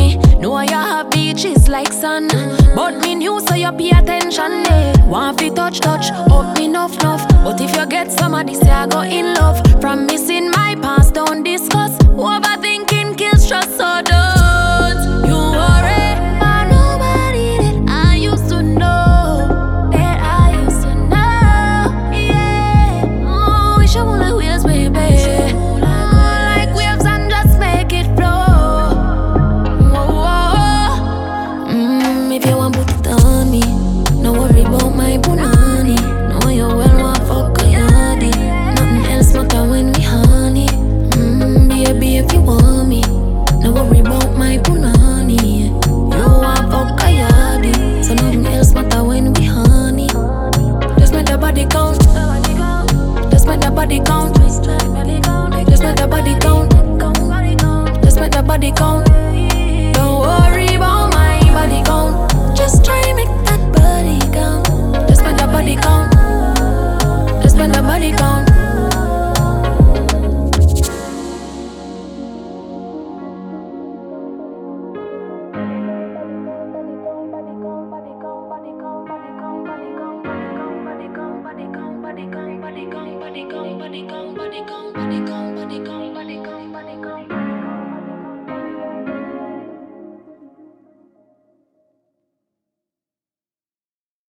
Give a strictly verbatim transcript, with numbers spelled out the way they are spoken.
me know you have beaches like sun, but me new so you pay attention. Eh. Want fi touch touch, up me nuff nuff. But if you get somebody say I go in love, from missing my past, don't discuss over